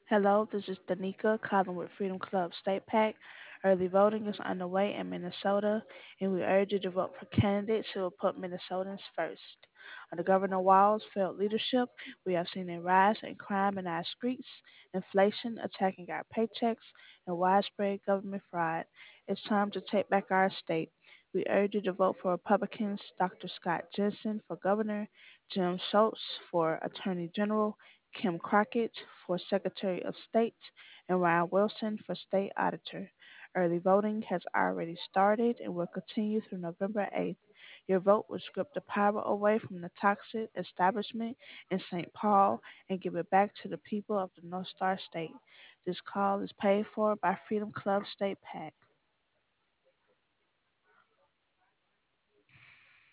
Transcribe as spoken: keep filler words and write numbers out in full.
Hello, this is Danica calling with Freedom Club State PAC. Early voting is underway in Minnesota, and we urge you to vote for candidates who will put Minnesotans first. Under Governor Walz's failed leadership, we have seen a rise in crime in our streets, inflation attacking our paychecks, and widespread government fraud. It's time to take back our state. We urge you to vote for Republicans Doctor Scott Jensen for governor, Jim Schultz for attorney general, Kim Crockett for Secretary of State, and Ryan Wilson for State Auditor. Early voting has already started and will continue through November eighth. Your vote will strip the power away from the toxic establishment in Saint Paul and give it back to the people of the North Star State. This call is paid for by Freedom Club State PAC.